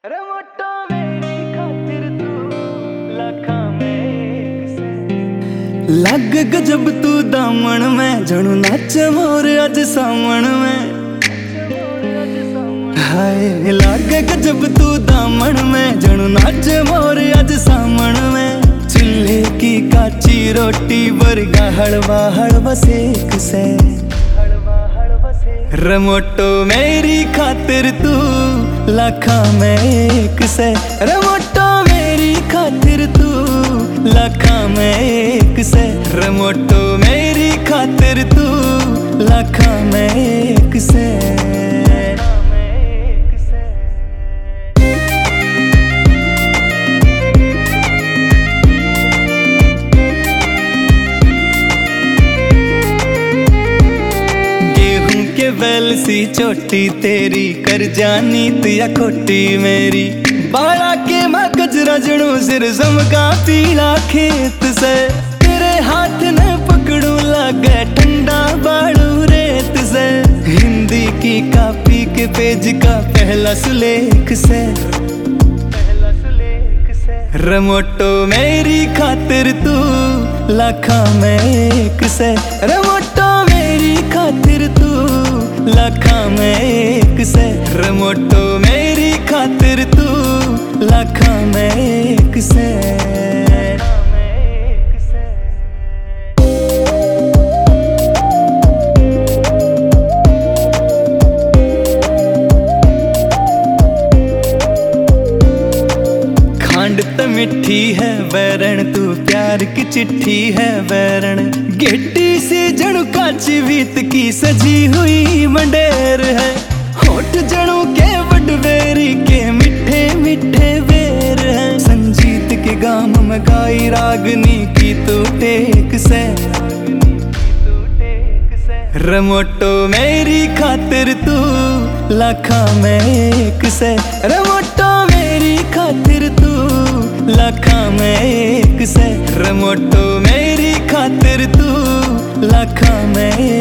रमोटो मेरी खातिर तू लाखा में एक से लग गजब तू दामन में जणू नाच मोर अज सामन में हाय लग गजब तू दामन में जणू नाच मोर अज सामन में चूल्हे की काची रोटी वर्गा हलवा हलवा सेक से रमोटो मेरी खातिर तू लाखा में एक से रमोटो मेरी खातिर तू लाखा में एक से रमोटो मेरी खातिर तू लाखा में एक से बैल सी चोटी तेरी कर जानी तिया खोटी मेरी बाड़ा के मैं गजरा जड़ू सिर समका पीला खेत से तेरे हाथ ने पकड़ू लगे ठंडा बाड़ू रेत से हिंदी की कापी के पेज का पहला सुलेख से रमोटो मेरी खातिर तू लाखा में एक से रमोटो मेरी खातिर तू लाखा में एक से रमोटो मेरी खातिर तू लाखा में एक से खांड तो मिठी है बैरण तू प्यार की चिट्ठी है बैरण गिट्टी सी जणु काची बीत की सजी हुई मंडेर है होठ जणु के वडवेरी के मिठे मिठे बेर है संजीत के गाम में गाई रागनी की तू टेक से रमोटो मेरी खातिर तू लाखा में एक से रमोटो मेरी खातिर तू लाखा में एक से रमोटो मेरी खातिर तू लाखा में